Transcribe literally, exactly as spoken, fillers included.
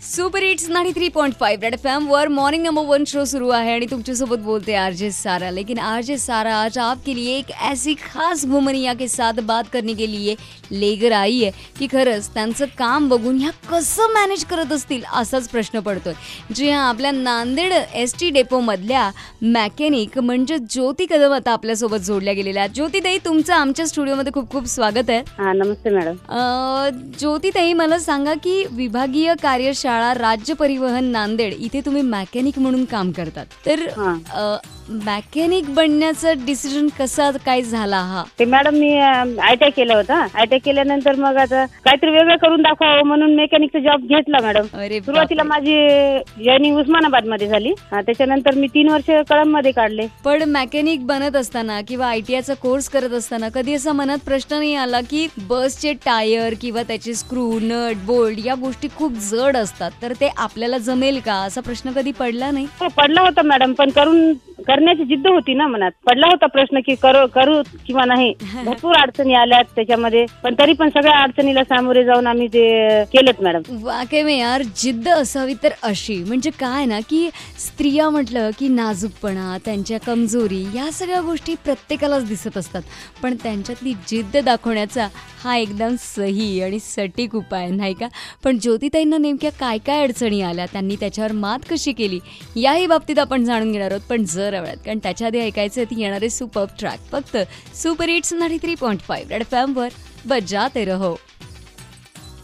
Super hits ninety three point five red FM वर morning number one show शुरू आहे आणि तुमच्यासोबत बोलते आरजे सारा। लेकिन आरजे सारा आज आपके लिए एक ऐसी खास वुमनिया के साथ बात करने के लिए लेकर आई आहे की खरंच त्यांचं काम बघून ह्या कसं मॅनेज करत असतील असाच प्रश्न पडतोय। जी हां, आपल्या नांदेड एस टी डेपो मधल्या मॅकॅनिक म्हणजे ज्योती कदम आता आपल्यासोबत जोडल्या गेलेल्या आहेत। ज्योतिताई, तुमचं आमच्या स्टुडिओमध्ये खूप खूप स्वागत आहे। हा, नमस्ते मॅडम। ज्योतिताई, मला सांगा की विभागीय कार्यशाळा राज्य परिवहन नांदेड इथे तुम्ही मॅकॅनिक म्हणून काम करतात, तर मॅकॅनिक बनण्याचा डिसिजन कसा काय झाला? हा ते मॅडम, मी आयटीआय केलं होतं। आयटीआय केल्यानंतर मग आता काहीतरी वेगळं करून दाखवावं म्हणून मेकॅनिकचा जॉब घेतला मॅडम। सुरुवातीला माझी जॉईनिंग उस्मानाबाद मध्ये झाली, त्याच्यानंतर मी तीन वर्ष कळंब मध्ये काढले। पण मॅकॅनिक बनत असताना किंवा आयटीआयचा कोर्स करत असताना कधी असा मनात प्रश्न नाही आला की बसचे टायर किंवा त्याचे स्क्रू, नट, बोल्ट या गोष्टी खूप जड असतात, तर ते आपल्याला जमेल का असा प्रश्न कधी पडला नाही? हो, पडला होता मॅडम, पण करून करण्याची जिद्द होती ना मनात। पडला होता प्रश्न की करू करू किंवा नाही। भरपूर अडचणी आल्यात त्याच्यामध्ये, पण तरी पण सगळ्या अडचणीला सामोरे जाऊन आम्ही ते केलेत मॅडम। वाकई में यार, जिद्द असावी तर अशी, म्हणजे काय ना की स्त्रिया म्हटलं की नाजूकपणा, त्यांच्या कमजोरी या सगळ्या गोष्टी प्रत्येकालाच दिसत असतात, पण त्यांच्यातली जिद्द दाखवण्याचा हा एकदम सही आणि सटीक उपाय नाही का? पण ज्योतिताईंना नेमक्या काय काय अडचणी आल्या, त्यांनी त्याच्यावर मात कशी केली याही बाबतीत आपण जाणून घेणार आहोत, पण जर आवडत कारण त्याच्या आधी ऐकायचे ती येणारे सुपर ट्रॅक फक्त super hits ninety three point five red FM वर बजाते रहो।